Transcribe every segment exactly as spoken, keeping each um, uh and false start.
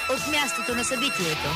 от мястото на събитието.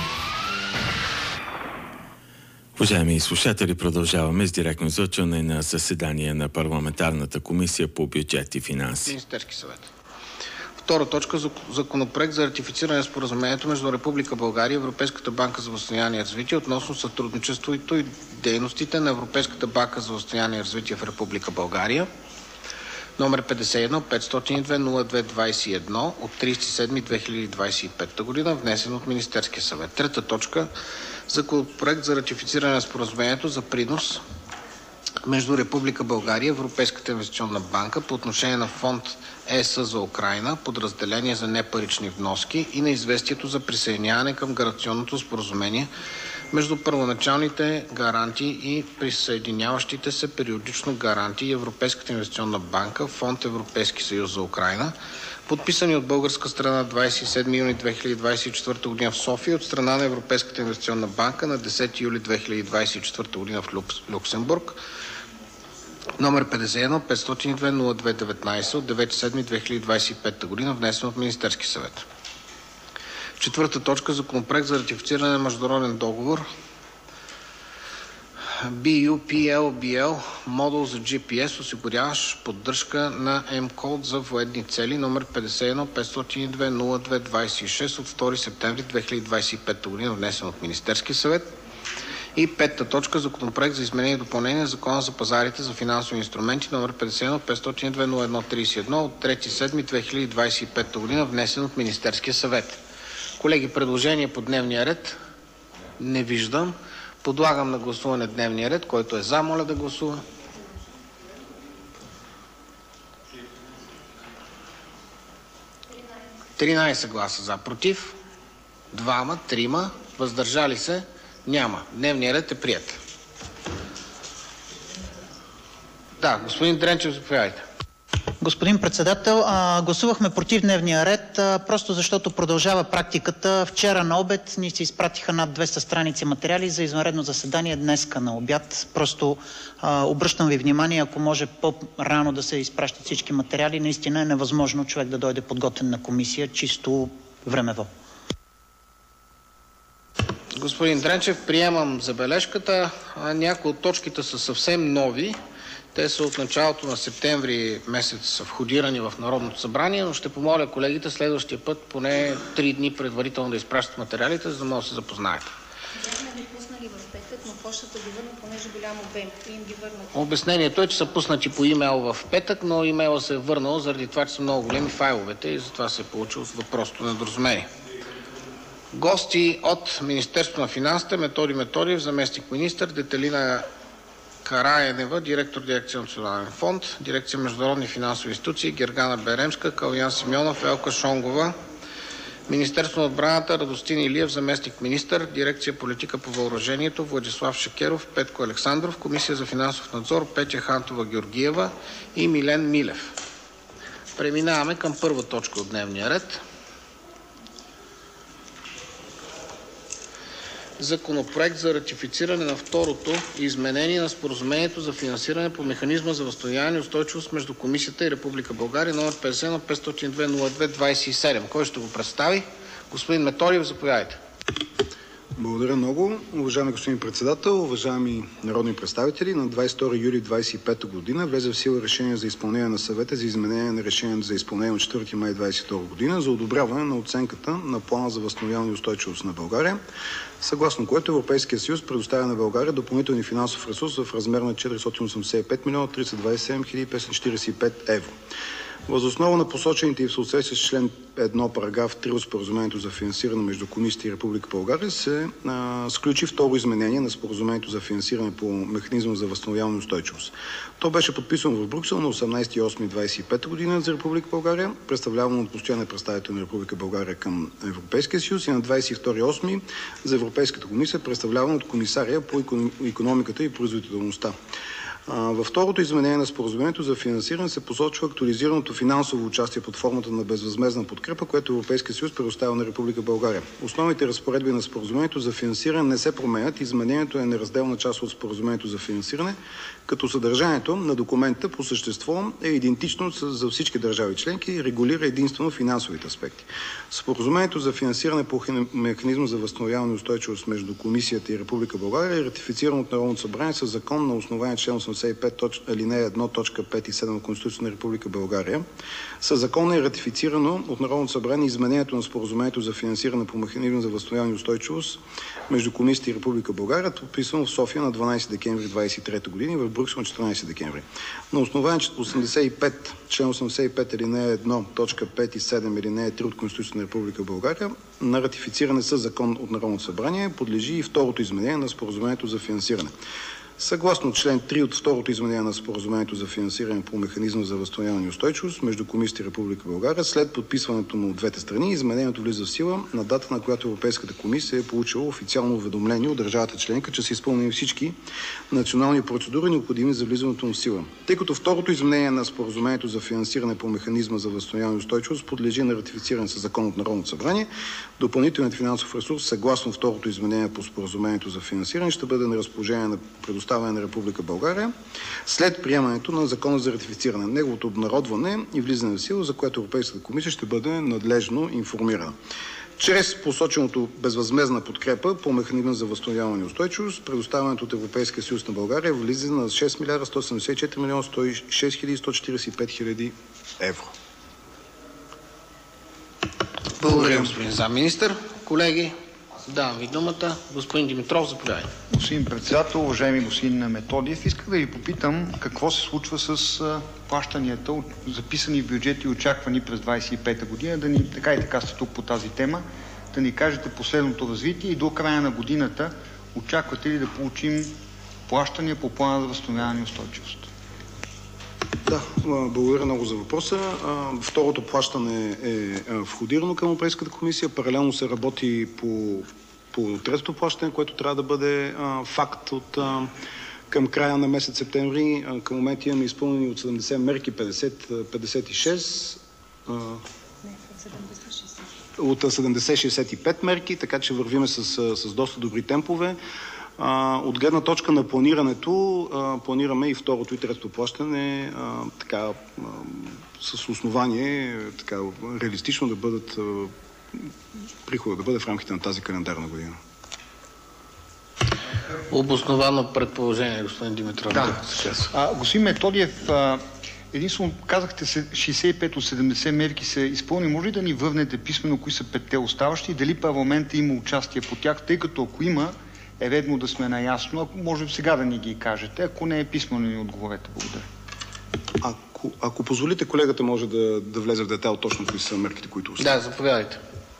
Уважаеми слушатели, продължаваме с директно излъчване на заседание на парламентарната комисия по бюджет и финанси. Министерски съвет. Втора точка. Законопроект за ратифициране на споразумението между Република България и Европейската банка за възстановяване и развитие относно сътрудничеството и дейностите на Европейската банка за възстановяване и развитие в Република България, номер петдесет и едно петстотин и две нула две двадесет и едно от тридесети юли две хиляди двадесет и пета година, внесен от Министерския съвет. Трета точка. Законопроект за ратифициране на споразумението за принос между Република България и Европейската инвестиционна банка по отношение на фонд ЕС за Украйна, подразделение за непарични вноски и на известието за присъединяване към гаранционното споразумение между първоначалните гарантии и присъединяващите се периодично гарантии и Европейската инвестиционна банка, фонд Европейски съюз за Украйна, подписани от българска страна двадесет и седми юни две хиляди двадесет и четвърта година в София, от страна на Европейската инвестиционна банка на десети юли две хиляди двадесет и четвърта година в Люксембург, номер петдесет и едно петстотин и две нула две деветнадесет от девети юли две хиляди двадесет и пета година, внесен от Министерски съвет. Четвърта точка. Законопроект за ратифициране на международен договор Би Ю Пи Ел Би Ел модул за Джи Пи Ес, осигуряващ поддръжка на М-код за военни цели, номер петдесет и едно петстотин и две нула две двадесет и шест от втори септември две хиляди двадесет и пета година, внесен от Министерския съвет. И петта точка. Законопроект за изменение и допълнение на Закона за пазарите за финансови инструменти, номер петдесет и едно петстотин и две нула едно тридесет и едно от трети юли две хиляди двадесет и пета година, внесен от Министерския съвет. Колеги, предложение по дневния ред? Не виждам. Подлагам на гласуване дневния ред. Който е за, моля да гласува. тринадесет гласа за, против двама, трима, въздържали се няма. Дневният ред е приет. Да, господин Дренчев, заповядайте. Господин председател, а, гласувахме против дневния ред, а, просто защото продължава практиката. Вчера на обед ни се изпратиха над двеста страници материали за извънредно заседание днеска на обяд. Просто а, обръщам ви внимание, ако може по-рано да се изпращат всички материали, наистина е невъзможно човек да дойде подготвен на комисия, чисто времево. Господин Дренчев, приемам забележката. Някои от точките са съвсем нови. Те са от началото на септември месец входирани в Народното събрание, но ще помоля колегите следващия път поне три дни предварително да изпращат материалите, за да могат да се запознаят. Бяхме ги пуснали в петък, но почтата ги върна, понеже голям обем и им ги върнат. Обяснението е, че са пуснати по имейл в петък, но имейла се е върнал заради това, че са много големи файловете и затова се е получило въпросното недоразумение. Гости от Министерството на финансите: Методи Методиев, заместник-министър, Детелина Караенева, директор дирекция Национален фонд, дирекция Международни финансови институции, Гергана Беремска, Калуян Симеонов, Елка Шонгова, Министерство на отбраната: Радостин Илиев, заместник-министър, дирекция Политика по въоръжението, Владислав Шекеров, Петко Александров, Комисия за финансов надзор: Петя Хантова-Георгиева и Милен Милев. Преминаваме към първа точка от дневния ред. Законопроект за ратифициране на второто изменение на споразумението за финансиране по механизма за възстановяване и устойчивост между Комисията и Република България, номер петдесет и едно петстотин и две нула две двадесет и седем. Кой ще го представи? Господин Методиев, заповядайте. Благодаря много. Уважаеми господин председател, уважаеми народни представители, на двадесет и втори юли двадесет и пета година влезе в сила решение за изпълнение на съвета за изменение на решението за изпълнение от четвърти май двадесет и втора година за одобряване на оценката на плана за възстановяване и устойчивост на България, съгласно което Европейския съюз предоставя на България допълнителни финансов ресурс в размер на четиристотин осемдесет и пет милиона триста двадесет и седем хиляди петстотин четиридесет и пет евро. Въз основа на посочените и в съответствие с член едно, параграф три от споразумението за финансиране между Комисията и Република България се а, сключи второ изменение на споразумението за финансиране по механизма за възстановяване и устойчивост. То беше подписано в Брюксел на осемнадесети август двадесет и пета година за Република България, представлявано от постоянния представител на Република България към Европейския съюз, и на двадесет и втори август за Европейската комисия, представлявано от комисария по икономиката и производителността. Във второто изменение на споразумението за финансиране се посочва актуализираното финансово участие под формата на безвъзмездна подкрепа, което Европейския съюз предоставя на Република България. Основните разпоредби на споразумението за финансиране не се променят. Изменението е неразделна част от споразумението за финансиране, като съдържанието на документа по същество е идентично за всички държави членки и регулира единствено финансовите аспекти. Споразумението за финансиране по механизма за възстановяване и устойчивост между Комисията и Република България е ратифицирано от Народното събрание със закон на основание член осемдесет и пет алинея едно точка пет и седем от Конституцията на Република България. Със закон е ратифицирано от Народното събрание изменението на споразумението за финансиране по механизма за възстановяване и устойчивост между Комисията и Република България, подписано в София на дванадесети декември двадесет и трета година и в Брюксел на четиринадесети декември. На основание осемдесет и пет, член осемдесет и пет алинея едно точка пет и седем алинея три от Конституцията на Република България на ратифициране със закон от Народното събрание подлежи и второто изменение на споразумението за финансиране. Съгласно член три от второто изменение на споразумението за финансиране по механизма за възстановяване и устойчивост между Комисията и Република България, след подписването му от двете страни, изменението влиза в сила на дата, на която Европейската комисия е получила официално уведомление от държавата членка, че са изпълнени всички национални процедури, необходими за влизането му в сила. Тъй като второто изменение на споразумението за финансиране по механизма за възстановяване и устойчивост подлежи на ратифициране със закон от Народното събрание, допълнителният финансов ресурс, съгласно второто изменение по споразумението за финансиране, ще бъде на разположение на предоставяне на Република България след приемането на закона за ратифициране. Неговото обнародване и влизане в сила, за което Европейската комисия ще бъде надлежно информирана. Чрез посоченото безвъзмездна подкрепа по механизма за възстановяване и устойчивост, предоставянето от Европейския съюз на България влиза на шест милиарда сто седемдесет и четири милиона сто и шест хиляди сто четиридесет и пет хиляди евро. Благодаря, господин замминистър. Колеги, давам ви думата. Господин Димитров, заповядайте. Господин председател, уважаеми господин Методиев, исках да ви попитам какво се случва с плащанията, записани в бюджет и очаквани през двадесет и пета година, да ни, така и така сте тук по тази тема, да ни кажете последното развитие и до края на годината очаквате ли да получим плащания по плана за възстановяване и устойчивост? Да, благодаря много за въпроса. Второто плащане е входирано към Европейската комисия. Паралелно се работи по, по третото плащане, което трябва да бъде а, факт от а, към края на месец септември. А, към момента имаме изпълнени от седемдесет мерки петдесет, петдесет и шест. А, от седемдесет шейсет и пет мерки, така че вървиме с, с доста добри темпове. Uh, от гледна точка на планирането, uh, планираме и второто и третото плащане uh, така, uh, с основание така, реалистично да бъдат uh, прихода да бъде в рамките на тази календарна година. Обосновано предположение, господин Димитров. Да. А, господин Методиев, а, единствено казахте шейсет и пет от седемдесет мерки са изпълнени. Може ли да ни върнете писмено кои са петте оставащи и дали парламентът има участие по тях, тъй като ако има, е редно да сме наясно. Ако може сега да ни ги кажете, ако не е писмено, ни отговорете. Благодаря. Ако, ако позволите, колегата може да, да влезе в детайл точно кои са мерките, които остават. Да, заповядайте.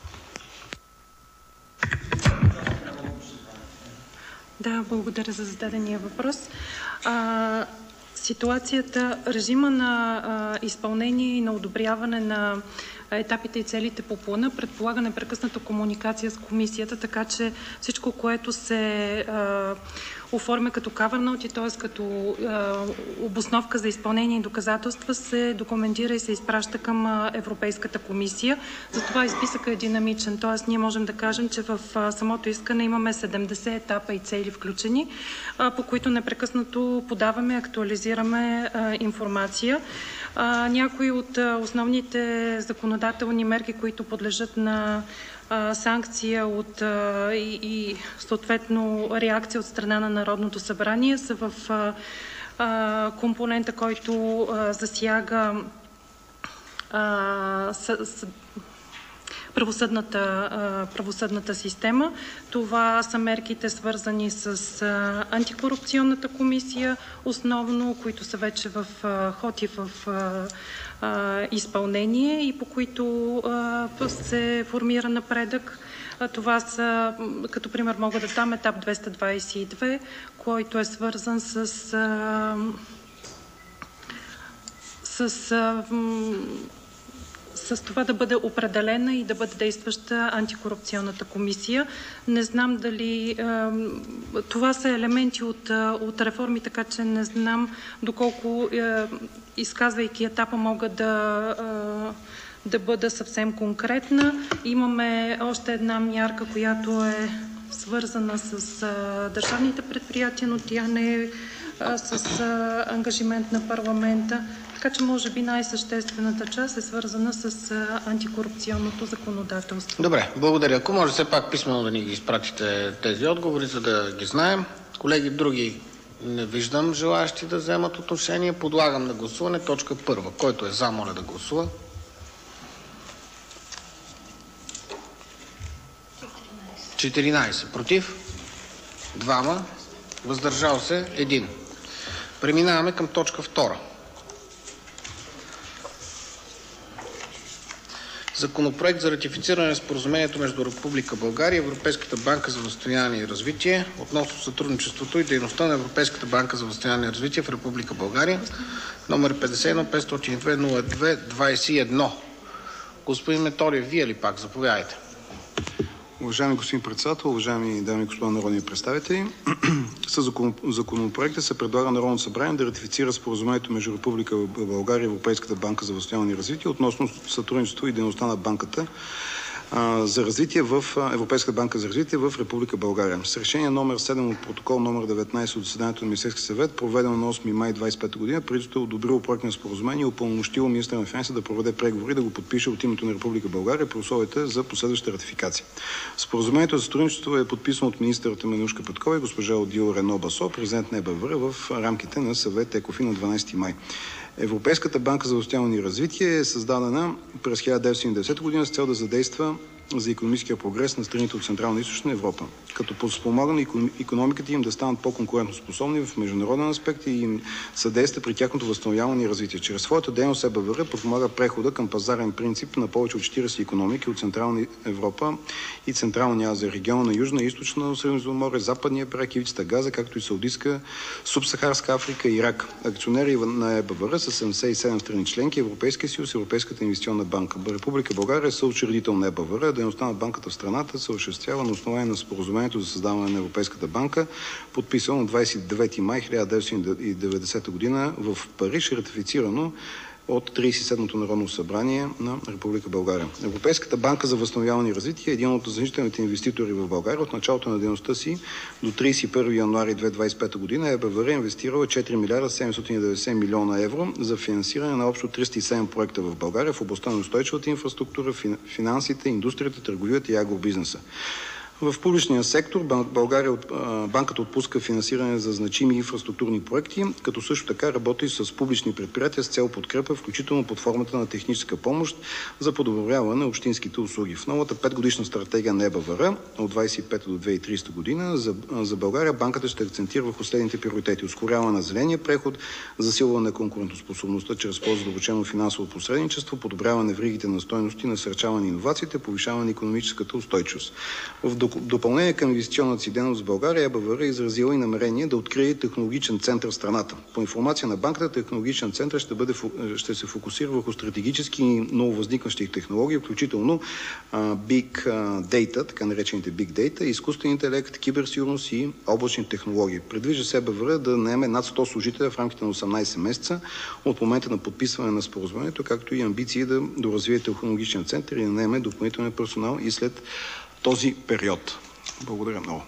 Да, благодаря за зададения въпрос. А, ситуацията, режима на а, изпълнение и на одобряване на етапите и целите по плана предполага непрекъсната комуникация с комисията, така че всичко, което се а, оформя като cover note, т.е. като а, обосновка за изпълнение и доказателства, се документира и се изпраща към а, Европейската комисия. Затова и списъкът е динамичен, т.е. ние можем да кажем, че в а, самото искане имаме седемдесет етапа и цели включени, а, по които непрекъснато подаваме, актуализираме а, информация. А, някои от а, основните законодателни мерки, които подлежат на а, санкция от, а, и, и съответно реакция от страна на Народното събрание, са в а, а, компонента, който а, засяга а, с, с, правосъдната, правосъдната система. Това са мерките, свързани с антикорупционната комисия, основно, които са вече в ход и в изпълнение и по които се формира напредък. Това са, като пример мога да дам, етап двеста двадесет и две, който е свързан с, с с с това да бъде определена и да бъде действаща антикорупционната комисия. Не знам дали това са елементи от, от реформи, така че не знам доколко, изказвайки етапа, мога да, да бъда съвсем конкретна. Имаме още една мярка, която е свързана с а, държавните предприятия, но тя не е а, с а, ангажимент на парламента. Така че може би най-съществената част е свързана с а, антикорупционното законодателство. Добре, благодаря. Ако може все пак писмено да ни ги изпратите тези отговори, за да ги знаем. Колеги, други не виждам желаящи да вземат отношение. Подлагам на гласуване точка първа. Който е за, моля да гласува. четиринайсет. Против? Двама. Въздържал се? Един. Преминаваме към точка втора. Законопроект за ратифициране на споразумението между Република България и Европейската банка за възстановяване и развитие относно сътрудничеството и дейността на Европейската банка за възстановяване и развитие в Република България, номер петдесет и едно петстотин и две нула две двайсет и едно. Господин Методиев, вие ли пак? Заповядайте. Уважаеми господин председател, уважаеми дами и господа народни представители, със законопроекта се предлага Народното събрание да ратифицира споразумението между Република България и Европейската банка за възстановяване и развитие относно сътрудничество и дейността на банката за развитие в Европейската банка за развитие в Република България. С решение номер седем от протокол номер деветнайсет от заседанието на Министерския съвет, проведено на осми май двайсет и пета година, правителството е одобрило проект на споразумение и упълномощило министъра на финансите да проведе преговори да го подпише от името на Република България при условията за последваща ратификация. Споразумението за сътрудничество е подписано от министъра Теменужка Петкова и госпожа Одил Рено Басо, президент на ЕБВР, в рамките на съвет ЕКОФИН на дванайсети май. Европейската банка за възстановяване и развитие е създадена през хиляда деветстотин и деветдесета година с цел да задейства за икономическия прогрес на страните от Централна и Източна Европа, като подспомага на икономиката им да станат по-конкурентоспособни в международен аспект и им съдейства при тяхното възстановяване и развитие. Чрез своята дейност ЕБВР подпомага прехода към пазарен принцип на повече от четирийсет икономики от Централна Европа и Централна Азия, региона на Южна и Източна Средиземноморие, Западния бряг, ивицата Газа, както и Саудитска, Субсахарска Африка и Ирак. Акционери на ЕБВР са седемдесет и седем страни членки, Европейския съюз, Европейската инвестиционна банка. Република България е съучредител на ЕБВР. Дейността на банката в страната се осъществява на основание на споразумението за създаване на Европейската банка, подписано на двайсет и девети май хиляда деветстотин и деветдесета година в Париж, ратифицирано от трийсет и седмото Народно събрание на Република България. Европейската банка за възстановяване и развитие е един от значителните инвеститори в България. От началото на дейността си до трийсет и първи януари две хиляди двайсет и пета година ЕБВР е инвестирала четири милиарда седемстотин и деветдесет милиона евро за финансиране на общо триста и седем проекта в България в областта на устойчивата инфраструктура, финансите, индустрията, търговията и агробизнеса. В публичния сектор България, банката отпуска финансиране за значими инфраструктурни проекти, като също така работи с публични предприятия с цел подкрепа, включително под формата на техническа помощ за подобряване на общинските услуги. В новата петгодишна стратегия на ЕБВР от двайсет и пета до две хиляди и трийсета година за, за България банката ще акцентира върху следните приоритети: ускоряване на зеления преход, засилване на конкурентоспособността чрез по-задълбочено финансово посредничество, подобряване веригите на стойности, насърчаване на иновациите, повишаване на икономическата устойчивост. В допълнение към инвестиционната си дейност в България, ЕБВР е изразила и намерение да открие технологичен център в страната. По информация на банката, технологичен център ще, бъде, ще се фокусира върху стратегически и нововъзникващи технологии, включително uh, Big Data, така наречените Big Data, изкуствен интелект, киберсигурност и облачни технологии. Предвижда се ЕБВР да наеме над сто служителя в рамките на осемнайсет месеца от момента на подписване на споразумението, както и амбиции да доразвие технологичен център и да наеме допълнителен персонал и след този период. Благодаря много.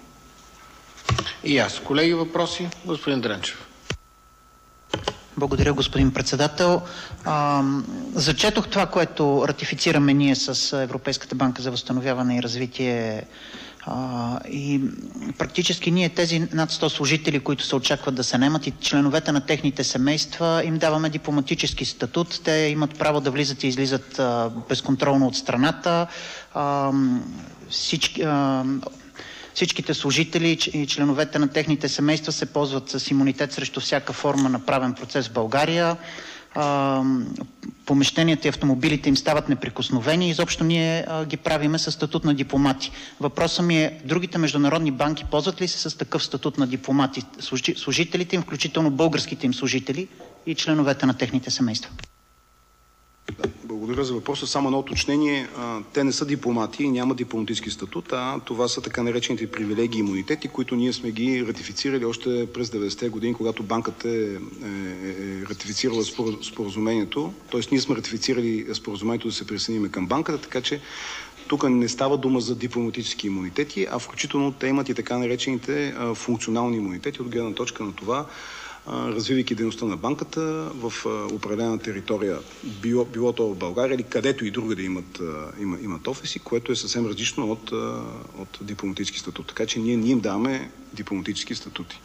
И аз. Колеги, въпроси? Господин Дренчев. Благодаря, господин председател. А, зачетох това, което ратифицираме ние с Европейската банка за възстановяване и развитие. А, и практически ние тези над сто служители, които се очакват да се наемат, и членовете на техните семейства, им даваме дипломатически статут. Те имат право да влизат и излизат а, безконтролно от страната. А, всички, а, всичките служители и членовете на техните семейства се ползват с имунитет срещу всяка форма на правен процес в България. А, помещенията и автомобилите им стават неприкосновени. Изобщо ние а, ги правиме с статут на дипломати. Въпросът ми е, другите международни банки ползват ли се с такъв статут на дипломати? Служителите им, включително българските им служители и членовете на техните семейства? Благодаря. Благодаря за въпроса. Само едно уточнение. Те не са дипломати и няма дипломатически статут, а това са така наречените привилегии и имунитети, които ние сме ги ратифицирали още през деветдесетте години, когато банката е, е, е ратифицирала споразумението. Тоест ние сме ратифицирали споразумението да се присъединим към банката, така че тук не става дума за дипломатически имунитети, а включително те имат и така наречените а, функционални имунитети от гледна точка на това, развивайки дейността на банката в определена територия, било, било то в България или където и друга да имат, има, имат офиси, което е съвсем различно от, от дипломатически статут. Така че ние, ние им даваме дипломатически статути.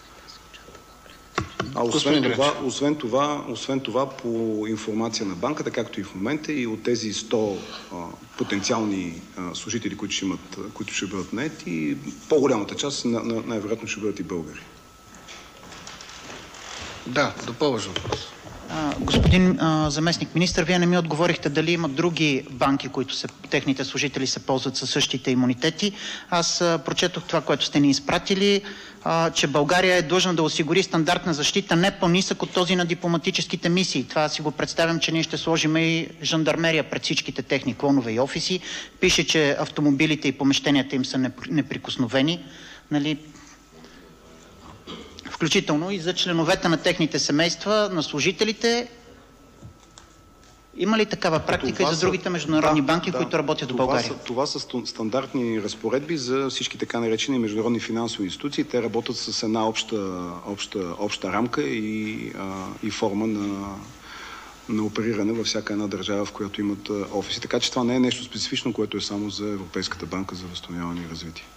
А освен това, освен, това, освен това, по информация на банката, както и в момента, и от тези сто а, потенциални а, служители, които ще, имат, които ще бъдат наети, по-голямата част на, на, най-вероятно ще бъдат и българи. Да, допълваш въпрос. Господин а, заместник министър, вие не ми отговорихте дали има други банки, които се, техните служители се ползват със същите имунитети. Аз а, прочетох това, което сте ни изпратили, а, че България е длъжна да осигури стандарт на защита не по-нисък от този на дипломатическите мисии. Това си го представям, че ние ще сложим и жандармерия пред всичките техни клонове и офиси. Пише, че автомобилите и помещенията им са неприкосновени. Нали? Включително и за членовете на техните семейства, на служителите. Има ли такава практика това и за са, другите международни да, банки, да, които работят в България? Са, това са стандартни разпоредби за всички така наречени международни финансови институции. Те работят с една обща, обща, обща рамка и, а, и форма на, на опериране във всяка една държава, в която имат офиси. Така че това не е нещо специфично, което е само за Европейската банка за възстановяване и развитие.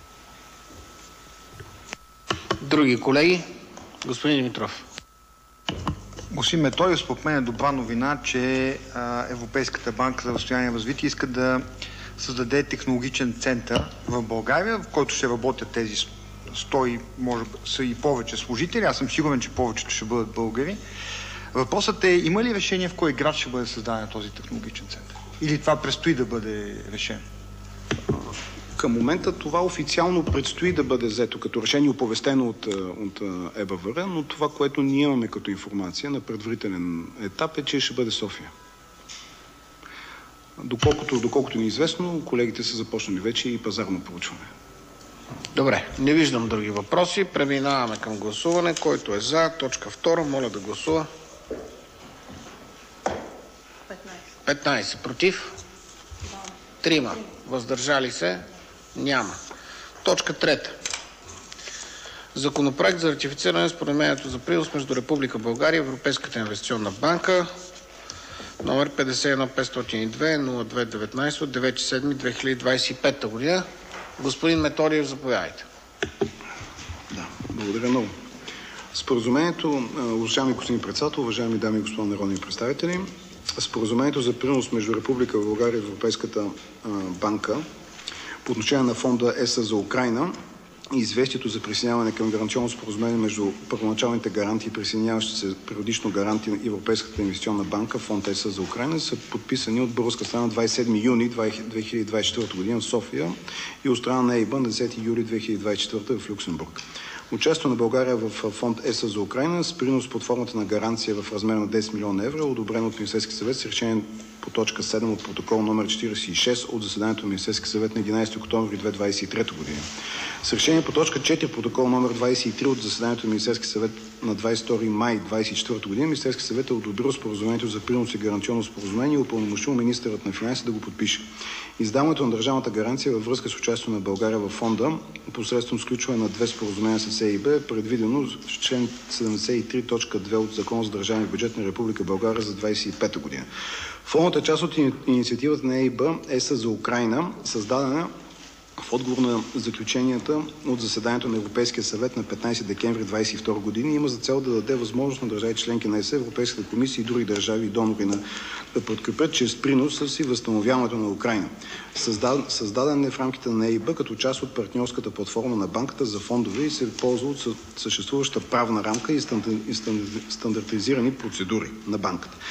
Други колеги? Господин Димитров. Господин Методиев, според мен е добра новина, че а, Европейската банка за възстановяване и развитие иска да създаде технологичен център в България, в който ще работят тези сто и може са и повече служители. Аз съм сигурен, че повечето ще бъдат българи. Въпросът е, има ли решение в кой град ще бъде създаден този технологичен център? Или това предстои да бъде решено? Към момента това официално предстои да бъде взето като решение, оповестено от, от ЕБВР, но това, което ние имаме като информация на предварителен етап е, че ще бъде София. Доколкото, доколкото ни е известно, колегите са започнали вече и пазарно проучване. Добре, не виждам други въпроси. Преминаваме към гласуване. Който е за, точка втора, моля да гласува. петнайсет. Против? трима. Въздържали се? Няма. Точка трета. Законопроект за ратифициране на споразумението за принос между Република България и Европейската инвестиционна банка, номер петдесет и едно петстотин и две нула две деветнайсет от девети юли две хиляди двайсет и пета година. Господин Методиев, заповядайте. Да, благодаря много. Споразумението, уважаеми господин председател, уважаеми дами и господа народни представители, споразумението за принос между Република България и Европейската банка по отношение на фонда ЕС за Украйна и известието за присъединяване към гаранционно споразумение между първоначалните гаранти и присъединяващи се периодично гаранти на Европейската инвестиционна банка, фонд ЕС за Украйна, са подписани от българска страна двайсет и седми юни две хиляди двайсет и четвърта година в София и от страна на ЕИБ на десети юли две хиляди двайсет и четвърта в Люксембург. Участието на България в фонд ЕС за Украйна с принос под формата на гаранция в размер на десет милиона евро, одобрено от Министерския съвет с решение по точка седем от протокол номер четирийсет и шест от заседанието на Министерския съвет на единайсети октомври две хиляди двайсет и трета година. С решение по точка четири протокол номер двайсет и три от заседанието на Министерския съвет на двайсет и втори май две хиляди двайсет и четвърта година Министерския съвет е одобрил споразумението за принос и гаранционно споразумение и упълномощил министърът на финансите да го подпише. Издаването на държавната гаранция във връзка с участието на България във фонда посредством сключване на две споразумения с ЕИБ е предвидено в член седемдесет и три точка две от Закона за държавния бюджет на Република България за двайсет и пета година. Фондът е част от инициативата на ЕИБ ЕС за Украйна, създадена в отговор на заключенията от заседанието на Европейския съвет на петнайсети декември двайсет и втора година, има за цел да даде възможност на държави членки на ЕС, Европейската комисия и други държави и донори на, да подкрепят чрез приноса си възстановяването на Украйна. Създаден, създаден е в рамките на ЕИБ като част от партньорската платформа на банката за фондове и се ползва от съществуваща правна рамка и стандартизирани процедури на банката.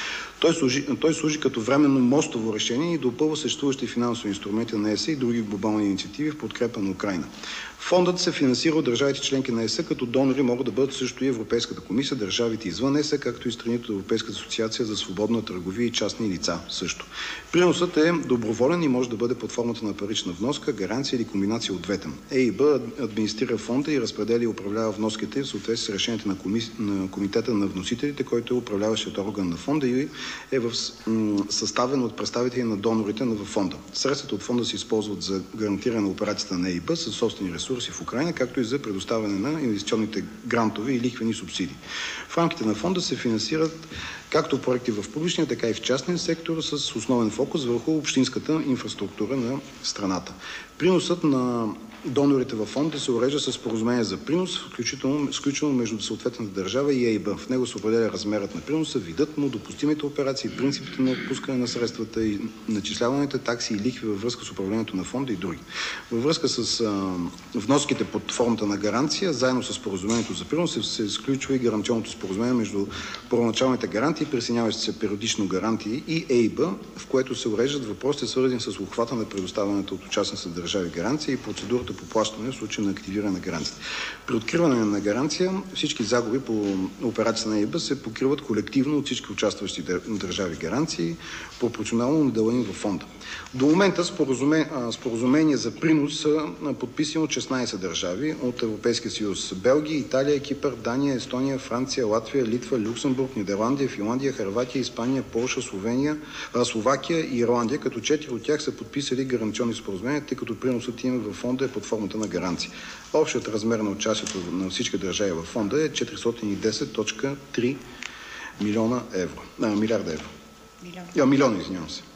Той служи, той служи като временно мостово решение и допълва съществуващи финансови инструменти на ЕС и други глобални инициативи в подкрепа на Украйна. Фондът се финансира от държавите членки на ЕС, като донори могат да бъдат също и Европейската комисия, държавите извън ЕС, както и страните от Европейската асоциация за свободна търговия и частни лица също. Приносът е доброволен и може да бъде под формата на парична вноска, гаранция или комбинация от двете. ЕИБ администрира фонда и разпределя и управлява вноските в съответствие с решението на, коми... на комитета на вносителите, който е управляващият орган на фонда и е в... съставен от представители на донорите на фонда. Средствата от фонда се използват за гарантиране на операцията на ЕИБ със собствени ресурси в Украйна, както и за предоставяне на инвестиционните грантове и лихвени субсидии. В рамките на фонда се финансират както проекти в публичния, така и в частния сектор с основен фокус върху общинската инфраструктура на страната. Приносът на донорите във фонда се урежда с споразумение за принос, включително сключено между съответната държава и ЕИБ. В него се определя размерът на приноса, видът му, допустимите операции, принципите на отпускане на средствата и начисляваните такси и лихви във връзка с управлението на фонда и други. Във връзка с а, вноските под формата на гаранция, заедно с споразумението за принос се изключва и гаранционното споразумение между първоначалните гарантии, присъединяващи се периодично гарантии и ЕИБ, в което се уреждат въпросите, свързани с обхвата на предоставянето от участниците държави гаранция и процедурата по плащане в случай на активиране на гаранцията. При откриване на гаранция всички загуби по операцията на ЕИБ се покриват колективно от всички участващи държави гаранции, пропорционално на дела им във фонда. До момента споразумение, споразумение за принос са подписани от шестнайсет държави от Европейския съюз: Белгия, Италия, Кипър, Дания, Естония, Франция, Латвия, Литва, Люксембург, Нидерландия, Финландия, Хърватия, Испания, Полша, Словения, Словакия и Ирландия, като четири от тях са подписали гаранционни споразумения, тъй като приносът им във фонда е под формата на гаранция. Общият размер на участието на всички държави във фонда е четиристотин и десет цяло три милиона евро. А, милиарда евро. Милион. Я, милиони, извинявам се.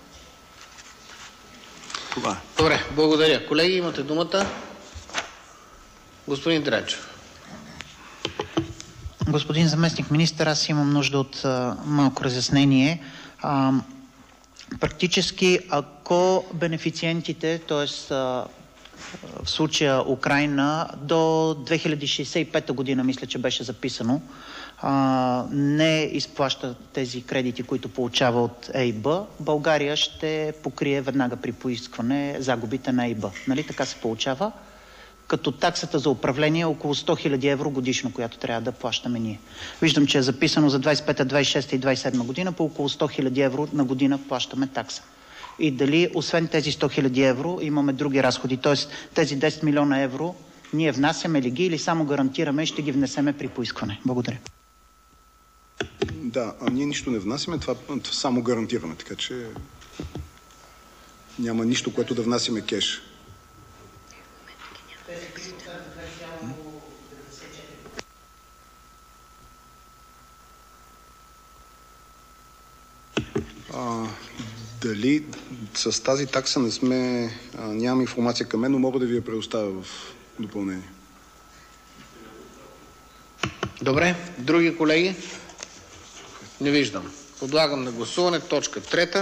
Това. Добре, благодаря. Колеги, имате думата. Господин Дренчев. Господин заместник министър, аз имам нужда от а, малко разяснение. А, практически, ако бенефициентите, т.е. в случая Украйна, до две хиляди шейсет и пета година, мисля, че беше записано, а, не изплаща тези кредити, които получава от ЕИБ, България ще покрие веднага при поискване загубите на ЕИБ. Нали така се получава? Като таксата за управление е около сто хиляди евро годишно, която трябва да плащаме ние. Виждам, че е записано за двайсет и пета, двайсет и шеста и двайсет и седма година по около сто хиляди евро на година плащаме такса. И дали освен тези сто хиляди евро имаме други разходи, т.е. тези десет милиона евро ние внасяме ли ги или само гарантираме и ще ги внесеме при поискване? Благодаря. Да, а ние нищо не внасяме, това, това само гарантираме, така че няма нищо, което да внасяме кеш. А, дали с тази такса не сме, а, нямам информация към мен, но мога да ви я предоставя в допълнение. Добре, други колеги? Не виждам. Подлагам на гласуване точка трета.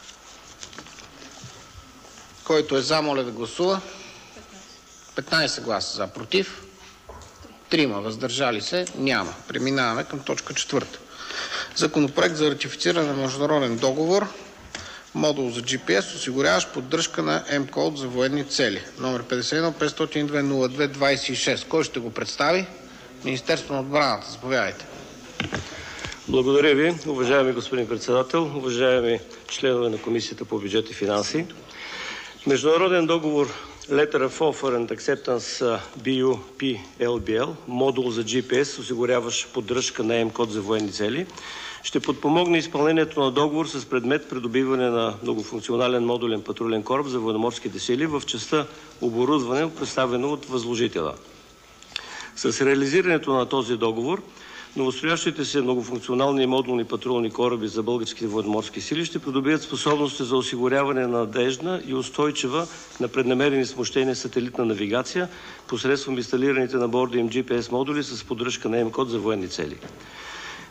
Който е за, моля да гласува. петнайсет гласа за, против. трима въздържали се, няма. Преминаваме към точка четвърта. Законопроект за ратифициране на международен договор, модул за джи пи ес, осигуряващ поддръжка на М-код за военни цели. Номер петдесет и едно петстотин и две нула две двайсет и шест. Кой ще го представи? Министерство на отбраната. Заповядайте. Благодаря ви, уважаеми господин председател, уважаеми членове на Комисията по бюджет и финанси. Международен договор Letter of Offer and Acceptance би ю пи ел би ел, модул за джи пи ес, осигуряващ поддръжка на М-код за военни цели, ще подпомогне изпълнението на договор с предмет придобиване на многофункционален модулен патрулен кораб за военноморските сили в частта оборудване, представено от възложителя. С реализирането на този договор новостроящите се многофункционални и модулни патрулни кораби за българските военноморски сили ще придобият способности за осигуряване на надеждна и устойчива на преднамерени смущения сателитна навигация посредством инсталираните на борда им джи пи ес модули с поддръжка на М-код за военни цели.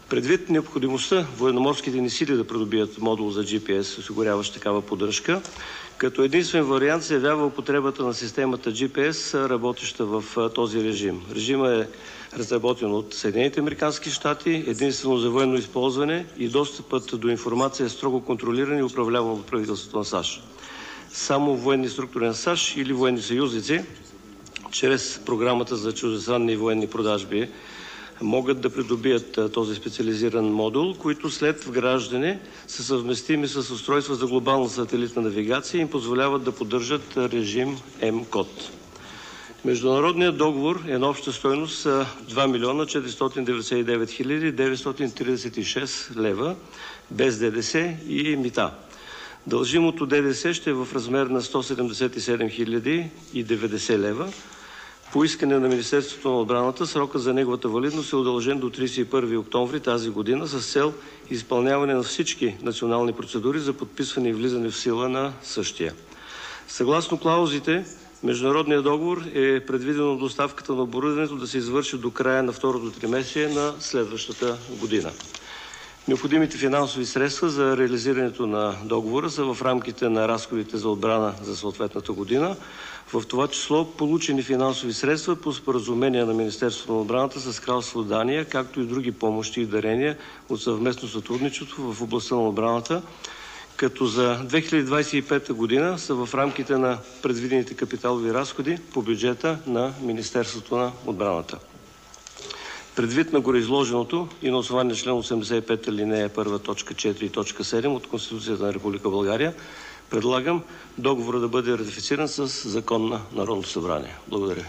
Предвид необходимостта военноморските ни сили да придобият модул за джи пи ес, осигуряващ такава поддръжка, като единствен вариант се явява употребата на системата джи пи ес, работеща в този режим. Режимът е разработен от Съединените американски щати, единствено за военно използване и достъпът до информация е строго контролиран и управляван от правителството на САЩ. Само военни структури на САЩ или военни съюзници, чрез програмата за чуждестранни и военни продажби, могат да придобият този специализиран модул, които след вграждане са съвместими с устройства за глобална сателитна навигация и им позволяват да поддържат режим М-код. Международният договор е на обща стойност два милиона четиристотин деветдесет и девет хиляди деветстотин тридесет и шест лева, без ДДС и мита. Дължимото ДДС ще е в размер на сто седемдесет и седем хиляди и деветдесет лева. По искане на Министерството на отбраната срока за неговата валидност е удължен до тридесет и първи октомври тази година с цел изпълняване на всички национални процедури за подписване и влизане в сила на същия. Съгласно клаузите, международният договор е предвидено доставката на оборудването да се извърши до края на второто тримесечие на следващата година. Необходимите финансови средства за реализирането на договора са в рамките на разходите за отбрана за съответната година, в това число получени финансови средства по споразумение на Министерството на отбраната с Кралство Дания, както и други помощи и дарения от съвместно сътрудничество в областта на отбраната, като за две хиляди двадесет и пета година са в рамките на предвидените капиталови разходи по бюджета на Министерството на отбраната. Предвид на гореизложеното и на основание член осемдесет и пет алинея първа точка четири и точка седем от Конституцията на Република България, предлагам договора да бъде ратифициран с закон на Народното събрание. Благодаря.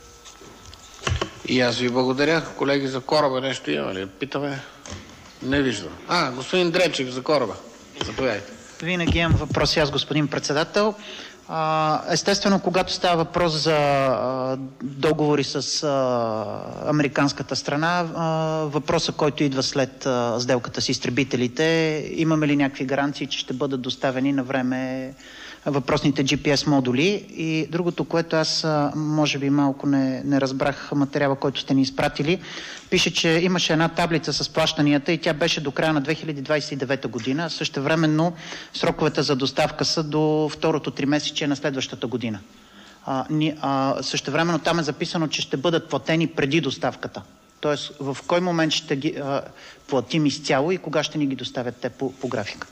И аз ви благодаря. Колеги, за кораба нещо има ли? Питаме. Не виждам. А, господин Дренчев за кораба. Заповядайте. Винаги имам въпроси аз, господин председател. Естествено, когато става въпрос за договори с американската страна, въпросът, който идва след сделката с изтребителите, имаме ли някакви гаранции, че ще бъдат доставени на време въпросните джи пи ес модули? И другото, което аз може би малко не, не разбрах материала, който сте ни изпратили, пише, че имаше една таблица с плащанията и тя беше до края на две хиляди двадесет и девета година. Същевременно сроковете за доставка са до второто тримесечие на следващата година. А, ни, а, същевременно там е записано, че ще бъдат платени преди доставката. Тоест, в кой момент ще ги а, платим изцяло и кога ще ни ги доставят те по, по графика?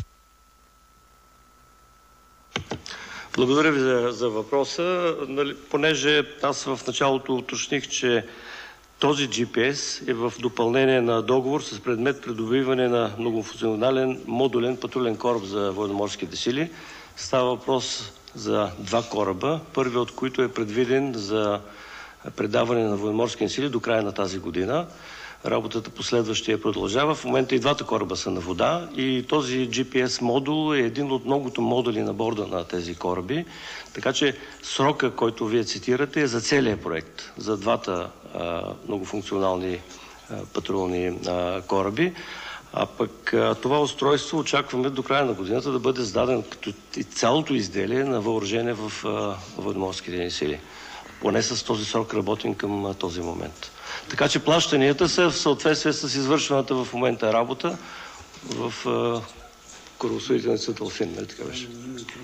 Благодаря ви за, за въпроса. Нали, понеже аз в началото уточних, че този джи пи ес е в допълнение на договор с предмет придобиване на многофункционален модулен патрулен кораб за военноморските сили. Става въпрос за два кораба, първият от които е предвиден за предаване на военноморски сили до края на тази година. Работата по следващия продължава. В момента и двата кораба са на вода и този джи пи ес модул е един от многото модули на борда на тези кораби. Така че срока, който вие цитирате, е за целия проект, за двата а, многофункционални а, патрулни а, кораби. А пък а, това устройство очакваме до края на годината да бъде зададен като цялото изделие на въоръжение в военноморските ни сили. Поне с този срок работим към а, този момент. Така че плащанията са в съответствие с извършваната в момента работа в корабостроителница Долфин, нали така беше?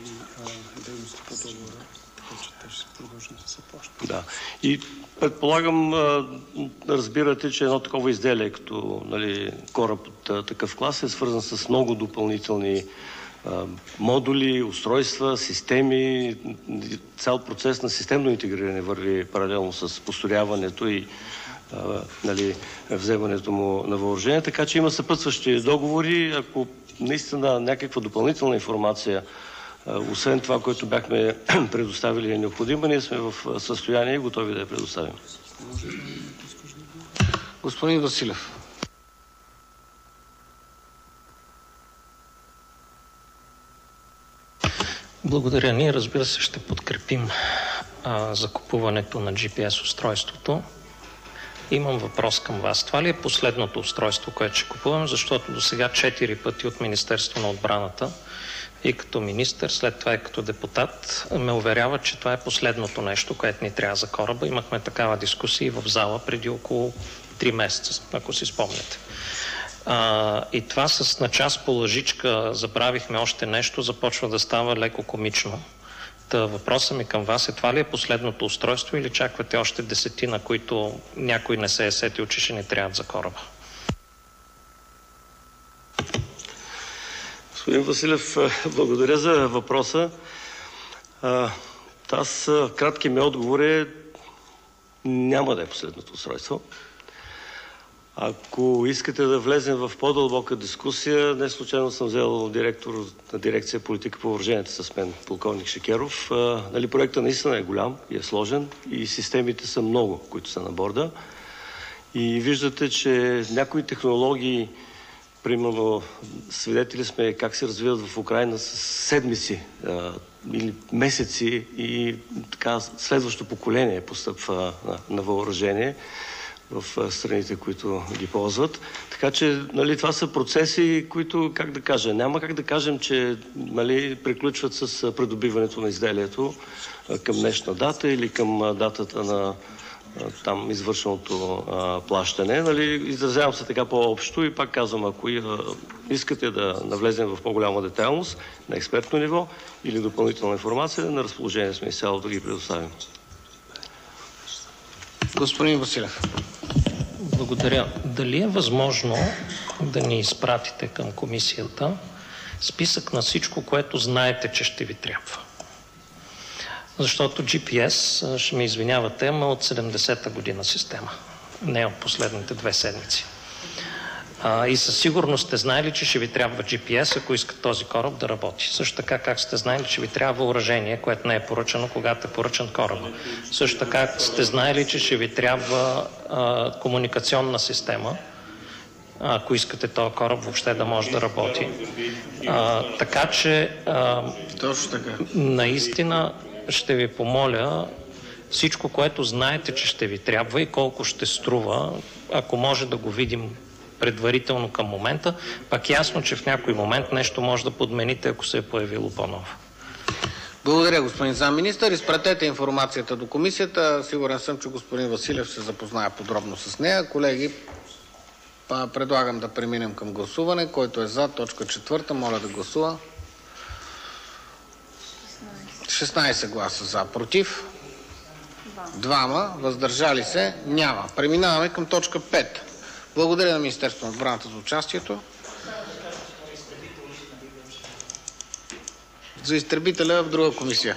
Да. И предполагам, разбирате, че едно такова изделие, като нали, кораб от такъв клас, е свързан с много допълнителни модули, устройства, системи. Цял процес на системно интегриране върви паралелно с построяването и нали, вземането му на въоръжение. Така че има съпътстващи договори. Ако наистина някаква допълнителна информация, освен това, което бяхме предоставили, е необходима, ние сме в състояние и готови да я предоставим. Господин Василев. Благодаря. Ние, разбира се, ще подкрепим а, закупуването на джи пи ес устройството. Имам въпрос към вас. Това ли е последното устройство, което ще купувам? Защото до сега четири пъти от Министерство на отбраната и като министър, след това и като депутат, ме уверява, че това е последното нещо, което ни трябва за кораба. Имахме такава дискусия в зала преди около три месеца, ако си спомняте. А, и това с на час по лъжичка забравихме още нещо, започва да става леко комично. Та въпросът ми към вас е: това ли е последното устройство или чаквате още десетина, които някой не се е сетил, че ще ни трябват за кораба? Господин Василев, благодаря за въпроса. Аз краткият ми отговор е: няма да е последното устройство. Ако искате да влезем в по-дълбока дискусия, не случайно съм взел директор на дирекция политика по въоръженията с мен, полковник Шекеров. А, нали, проектът наистина е голям и е сложен и системите са много, които са на борда. И виждате, че някои технологии, примерно свидетели сме как се развиват в Украйна с седмици а, или месеци и така следващо поколение постъпва на, на въоръжение в страните, които ги ползват. Така че, нали, това са процеси, които, как да кажа, няма как да кажем, че, нали, приключват с придобиването на изделието към днешна дата или към датата на там извършеното а, плащане. Нали, изразявам се така по-общо и пак казвам, ако а, искате да навлезем в по-голяма детайлност на експертно ниво или допълнителна информация, на разположение сме изцяло да ги предоставим. Господин Василев. Благодаря. Дали е възможно да ни изпратите към комисията списък на всичко, което знаете, че ще ви трябва? Защото джи пи ес, ще ме извинявате, ама от седемдесета година система, не от последните две седмици. А, и със сигурност сте знаели, че ще ви трябва джи пи ес, ако искат този кораб да работи. Също така, как сте знаели, че ви трябва въоръжение, което не е поръчано, когато е поръчан кораба. Също така сте знаели, че ще ви трябва а, комуникационна система, ако искате този кораб въобще да може да работи. А, така че а, Точно така. Наистина ще ви помоля всичко, което знаете, че ще ви трябва и колко ще струва, ако може да го видим предварително към момента, пак ясно, че в някой момент нещо може да подмените, ако се е появило по-ново. Благодаря, господин замминистър. Изпратете информацията до комисията. Сигурен съм, че господин Василев се запознае подробно с нея. Колеги, предлагам да преминем към гласуване. Който е за точка четвърта, моля да гласува. шестнайсет гласа за. Против? Двама. Въздържали се? Няма. Преминаваме към точка пет. Благодаря на Министерството на отбраната за участието. За изтребителя в друга комисия.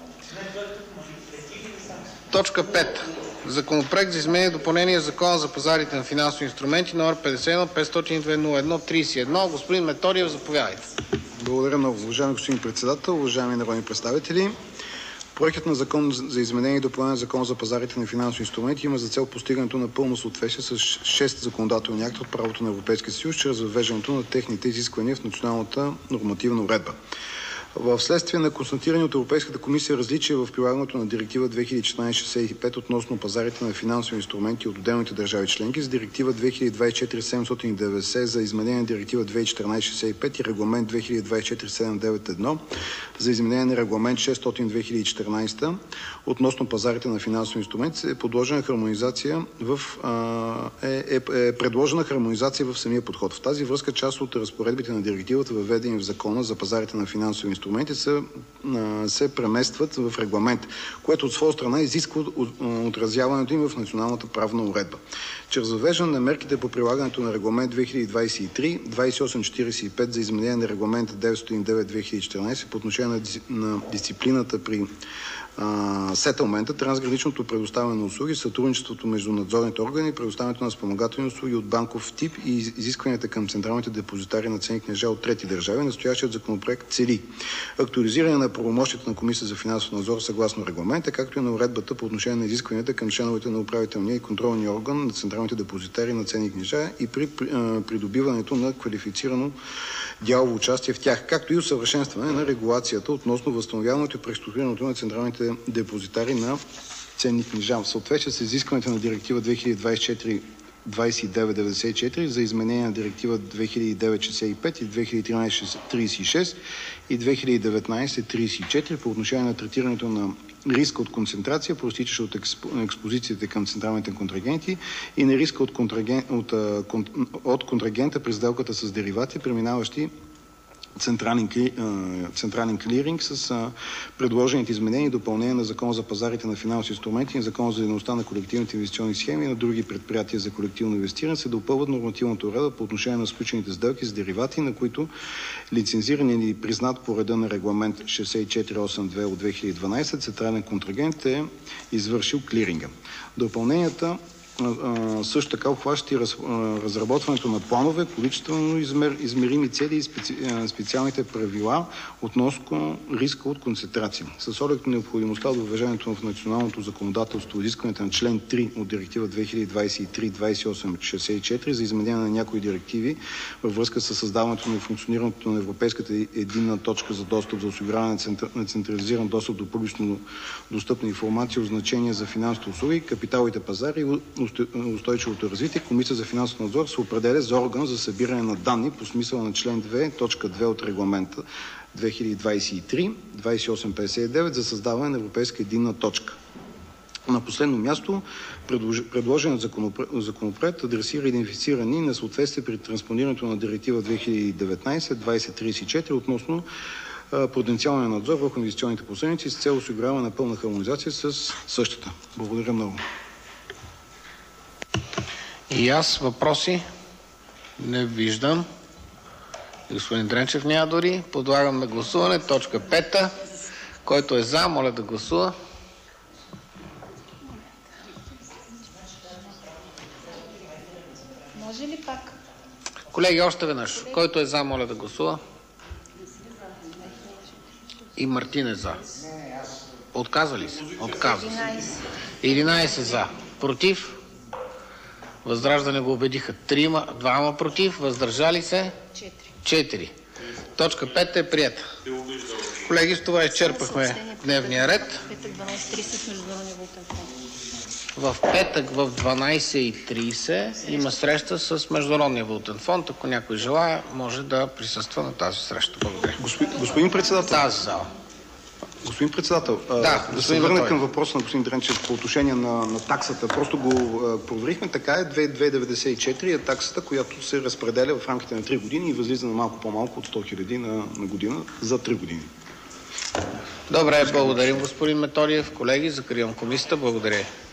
Точка пет. Законопроект за изменение и допълнение на Закона за пазарите на финансови инструменти, номер петдесет и едно петстотин и две нула едно тридесет и едно. Господин Методиев, заповядайте. Благодаря много, уважаеми господин председател, уважаеми народни представители. Проектът на Закон за изменение и допълнение на Закон за пазарите на финансови инструменти има за цел постигането на пълно съответствие с шест законодателни акта от правото на Европейския съюз, чрез въвеждането на техните изисквания в националната нормативна уредба. В следствие на констатирани от Европейската комисия различия в прилагането на Директива две хиляди и четиринадесет шестдесет и пет относно пазарите на финансови инструменти от отделните държави членки с Директива две хиляди двадесет и четири седемстотин и деветдесет за изменение на Директива две хиляди и четиринадесет шестдесет и пет и Регламент две хиляди двадесет и четири седемстотин деветдесет и едно за изменение на Регламент шестстотин две хиляди и четиринадесет относно пазарите на финансови инструменти е подложена хармонизация в е, е, е предложена хармонизация в самия подход. В тази връзка част от разпоредбите на директивата, въведени в Закона за пазарите на финансови инструменти, се, се преместват в регламент, което от своя страна изисква отразяването им в националната правна уредба. Чрез въвеждане на мерките по прилагането на Регламент две хиляди двадесет и три двадесет и осем четиридесет и пет за изменение на Регламент деветстотин и девет две хиляди и четиринадесет по отношение на дисциплината при сетълмента, трансграничното предоставяне на услуги, сътрудничеството между надзорните органи, предоставянето на спомагателни услуги от банков тип и изискванията към централните депозитари на ценни книжа от трети държави, настоящият законопроект цели актуализиране на правомощията на Комисията за финансов надзор съгласно регламента, както и на уредбата по отношение на изискванията към членовете на управителния и контролния орган на централните депозитари на ценни книжа и при придобиването на квалифицирано дялово участие в тях, както и усъвършенстване на регулацията относно възстановяването и преструктурирането на централните депозитари на ценни книжа. В съответствие с изискването на Директива две хиляди двадесет и четири двадесет и девет деветдесет и четири за изменение на директива две хиляди и девет шестдесет и пет и две хиляди и тринадесет тридесет и шест и две хиляди и деветнадесет тридесет и четири по отношение на третирането на риска от концентрация, проистичаща от експозициите към централните контрагенти и на риска от, контраген... от, от контрагента при сделката с деривати, преминаващи централен, централен клиринг с предложените изменения и допълнения на Закона за пазарите на финансови инструменти и Закона за дейността на колективните инвестиционни схеми и на други предприятия за колективно инвестиране се допълват нормативната уредба по отношение на сключените сделки с деривати, на които лицензиран или признат по реда на регламент шестдесет и четири осемдесет и две от две хиляди и дванадесет централен контрагент е извършил клиринга. Допълненията също така обхващат и раз, разработването на планове, количествено измер, измерими цели и специ, специалните правила относно риска от концентрация. С оглед на необходимостта от въвеждането в националното законодателство изискването на член три от директива две хиляди двадесет и три двадесет и осем шестдесет и четири за изменение на някои директиви във връзка с създаването на функционирането на Европейската единна точка за достъп за осигуряване на централизиран достъп до публично достъпна информация от значение за финансовите услуги, капиталовите пазари и устойчивото развитие, Комисията за финансов надзор се определя за орган за събиране на данни по смисъла на член две, точка две от регламента две хиляди двадесет и три двадесет и осем петдесет и девет за създаване на Европейска единна точка. На последно място, предложеният законопроект адресира идентифицирани несъответствия при транспонирането на директива две хиляди и деветнадесет двадесет тридесет и четири относно потенциалния надзор върху инвестиционните посредници с цел осигуряване на пълна хармонизация с същата. Благодаря много. И аз въпроси не виждам. Господин Дренчев няма дори. Подлагам на гласуване точка пета. Който е за, моля да гласува. Може ли пак? Колеги, още веднъж. Който е за, моля да гласува. И Мартин е за. Отказва ли се? Отказва се. единадесет за. Против? Възраждане го убедиха трима, двама против, въздържали се четири. Точка пет е прията. Колеги, с това изчерпахме дневния ред. В петък в дванадесет и тридесет има среща с Международния валутен фонд. Ако някой желая, може да присъства на тази среща. Благодаря. Господин, господин председател. Тази зала. Господин председател, да, да се върна към въпроса на господин Дренчев по отношение на, на таксата. Просто го а, проверихме. Така е, две хиляди двадесет и четири е таксата, която се разпределя в рамките на три години и възлиза на малко по-малко от сто хиляди на, на година за три години. Добре, благодарим господин Методиев. Колеги, закривам комисията. Благодаря.